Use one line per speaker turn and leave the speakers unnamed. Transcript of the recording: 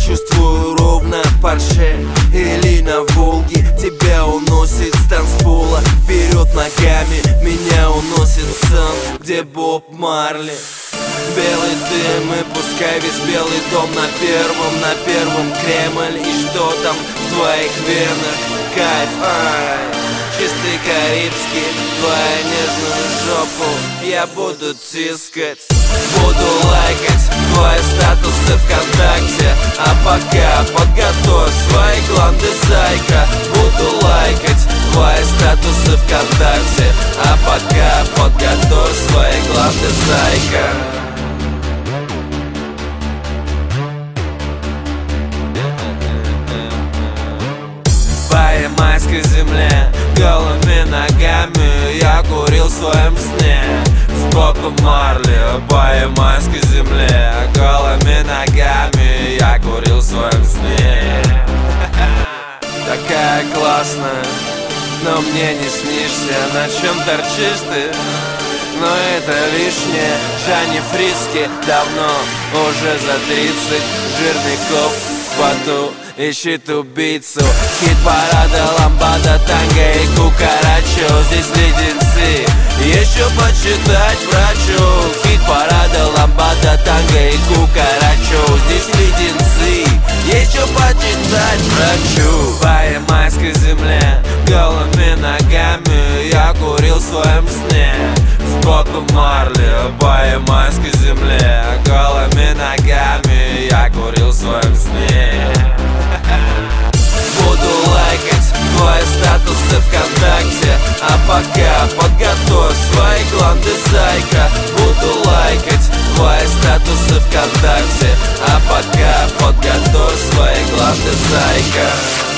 чувствую ровно в Порше или на Волге. Тебя уносит с танцпола вперед ногами, меня уносит в сон, где Боб Марли. Белый дым и пускай весь Белый дом на первом Кремль. И что там в твоих венах? Кайф, ай, чистый карибский. Твою нежную жопу я буду тискать. Буду лайкать твои статусы ВКонтакте. А пока подготовь свои гланды, зайка. Буду лайкать твои статусы ВКонтакте. А пока подготовь свои гланды, зайка. По ямайской земле голыми ногами я курил в своем сне с Бобом Марли. По ямайской земле голыми ногами я курил в своем сне. Такая классная, но мне не снишься. На чем торчишь ты? Но это лишнее. Джанни Фриски давно уже за 30. Жирный коп в поту ищет убийцу. Хит-парада, ламбада, танго и кукарачо. Здесь леденцы, еще почитать врачу. Хит-парада, ламбада, танго и кукарачо. Здесь леденцы, еще почитать врачу. По ямайской земле голыми ногами я курил в своем сне с Бобом Марли. По ямайской земле голыми ногами я курил в своем сне. Буду лайкать твои статусы ВКонтакте. А пока подготовь свои гланды, зайка. Буду лайкать твои статусы ВКонтакте. А пока подготовь свои гланды, зайка.